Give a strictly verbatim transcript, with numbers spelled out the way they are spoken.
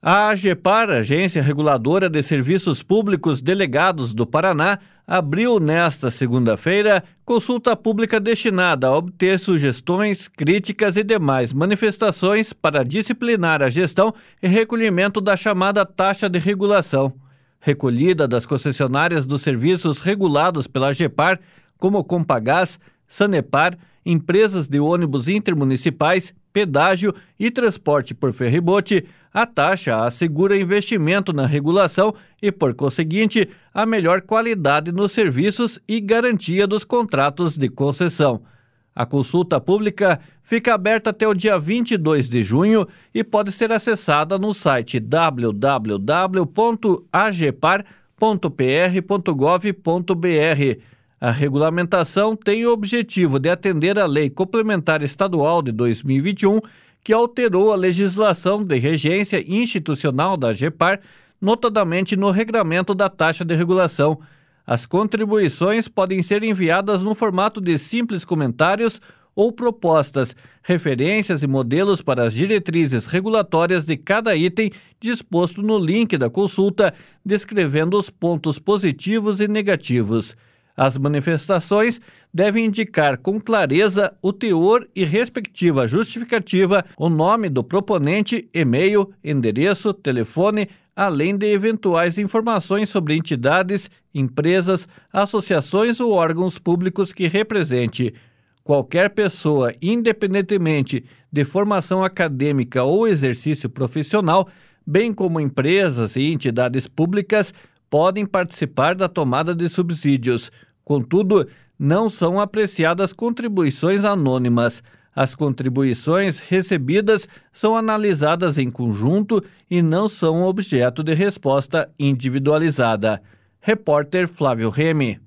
A AGEPAR, Agência Reguladora de Serviços Públicos Delegados do Paraná, abriu nesta segunda-feira consulta pública destinada a obter sugestões, críticas e demais manifestações para disciplinar a gestão e recolhimento da chamada taxa de regulação. Recolhida das concessionárias dos serviços regulados pela AGEPAR, como Compagás, Sanepar, empresas de ônibus intermunicipais, pedágio e transporte por ferribote, a taxa assegura investimento na regulação e, por conseguinte, a melhor qualidade nos serviços e garantia dos contratos de concessão. A consulta pública fica aberta até o dia vinte e dois de junho e pode ser acessada no site w w w ponto agepar ponto p r ponto gov ponto b r. A regulamentação tem o objetivo de atender à Lei Complementar Estadual de dois mil e vinte e um, que alterou a legislação de regência institucional da AGEPAR, notadamente no regramento da taxa de regulação. As contribuições podem ser enviadas no formato de simples comentários ou propostas, referências e modelos para as diretrizes regulatórias de cada item disposto no link da consulta, descrevendo os pontos positivos e negativos. As manifestações devem indicar com clareza o teor e respectiva justificativa, o nome do proponente, e-mail, endereço, telefone, além de eventuais informações sobre entidades, empresas, associações ou órgãos públicos que represente. Qualquer pessoa, independentemente de formação acadêmica ou exercício profissional, bem como empresas e entidades públicas, podem participar da tomada de subsídios. Contudo, não são apreciadas contribuições anônimas. As contribuições recebidas são analisadas em conjunto e não são objeto de resposta individualizada. Repórter Flávio Remy.